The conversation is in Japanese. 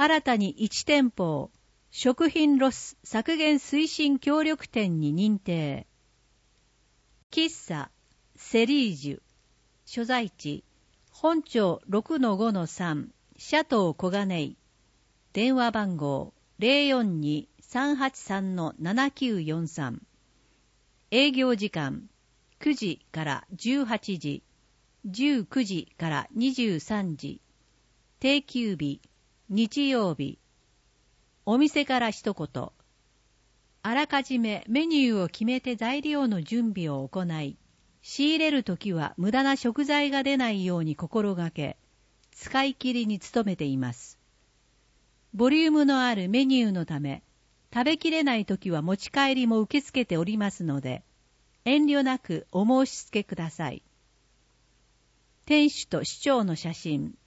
新たに1店舗を食品ロス削減推進協力店に認定。喫茶セリージュ所在地本町 6-5-3 シャトー小金井。電話番号 042-383-7943。営業時間9時から18時、19時から23時。定休日日曜日。お店から一言。あらかじめメニューを決めて材料の準備を行い、仕入れるときは無駄な食材が出ないように心がけ、使い切りに努めています。ボリュームのあるメニューのため、食べきれないときは持ち帰りも受け付けておりますので、遠慮なくお申し付けください。店主と市長の写真。